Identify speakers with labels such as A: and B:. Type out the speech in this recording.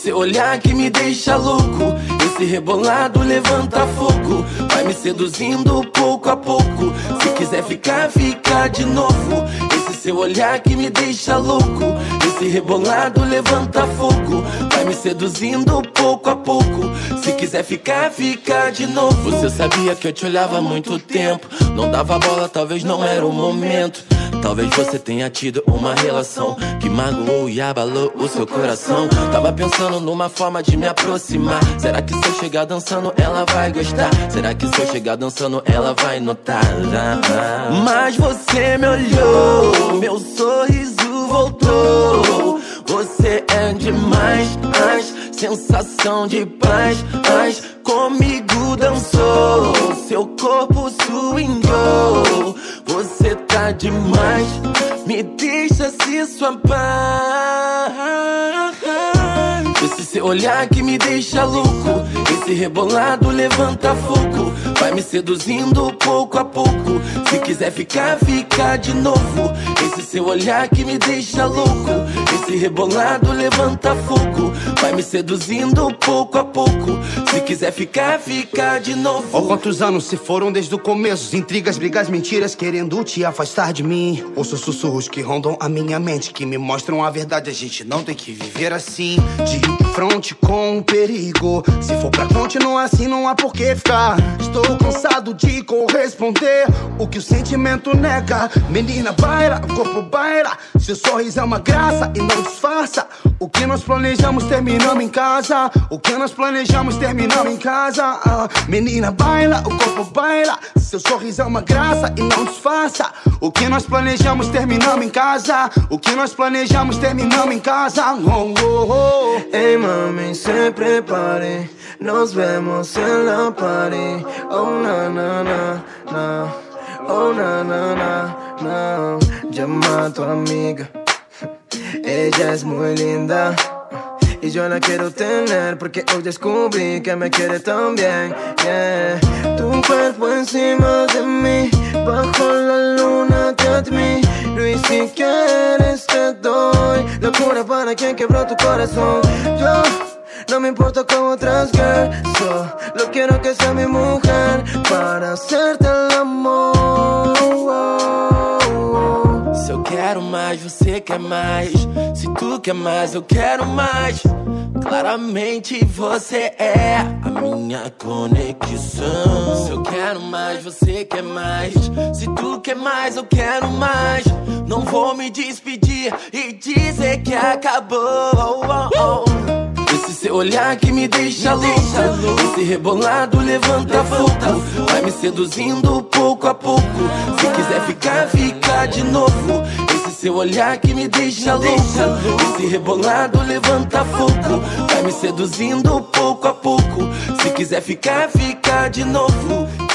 A: seu olhar que me deixa louco. Esse rebolado levanta fogo. Vai me seduzindo pouco a pouco. Se quiser ficar, fica de novo. Esse seu olhar que me deixa louco. Esse rebolado levanta fogo. Vai me seduzindo pouco a pouco. Se quiser ficar, fica de novo. Você sabia que eu te olhava há muito tempo. Não dava bola, talvez não era o momento. Talvez você tenha tido uma relação que magoou e abalou o seu coração. Tava pensando numa forma de me aproximar. Será que se eu chegar dançando ela vai gostar? Será que se eu chegar dançando ela vai notar? Mas você me olhou, meu sorriso voltou. Você é demais, sensação de paz, comigo dançou. Seu corpo swingou. Você tá demais, me deixa se sua paz. Esse seu olhar que me deixa louco. Esse rebolado levanta fogo. Vai me seduzindo pouco a pouco. Se quiser ficar, fica de novo. Esse seu olhar que me deixa louco. Esse rebolado levanta fogo. Vai me seduzindo pouco a pouco. Se quiser ficar, fica de novo.
B: Ó, quantos anos se foram desde o começo? Intrigas, brigas, mentiras, querendo te afastar de mim. Ouço sussurros que rondam a minha mente, que me mostram a verdade, a gente não tem que viver assim. De frente com o perigo. Se for pra continuar assim, não há por que ficar. Estou cansado de corresponder o que o sentimento nega. Menina, baila, o corpo baila. Seu sorriso é uma graça e não disfarça. O que nós planejamos terminamos em casa. O que nós planejamos terminamos em casa. Menina, baila, o corpo baila. Seu sorriso é uma graça e não disfarça. O que nós planejamos terminamos em casa. O que nós planejamos terminamos em casa. Oh, oh, oh.
C: Ei, mami, se prepare. Nos vemos en la party. Oh, na, na, na, na. Oh, na, na, na, na. Llama a tu amiga. Ella es muy linda y yo la quiero tener porque hoy descubrí que me quiere tan bien, yeah. Tu cuerpo encima de mí, bajo la luna te admiro y si quieres te doy locura para quien quebró tu corazón. Yo no me importa con otras girls, solo quiero que sea mi mujer para hacerte el amor.
A: Se eu quero mais, você quer mais. Se tu quer mais, eu quero mais. Claramente você é a minha conexão. Se eu quero mais, você quer mais. Se tu quer mais, eu quero mais. Não vou me despedir e dizer que acabou. Esse seu olhar que me deixa louco. Esse rebolado levanta fogo. Vai me seduzindo pouco a pouco. Se quiser ficar, fica de novo. Esse seu olhar que me deixa louco. Esse rebolado levanta fogo. Vai me seduzindo pouco a pouco. Se quiser ficar, fica de novo.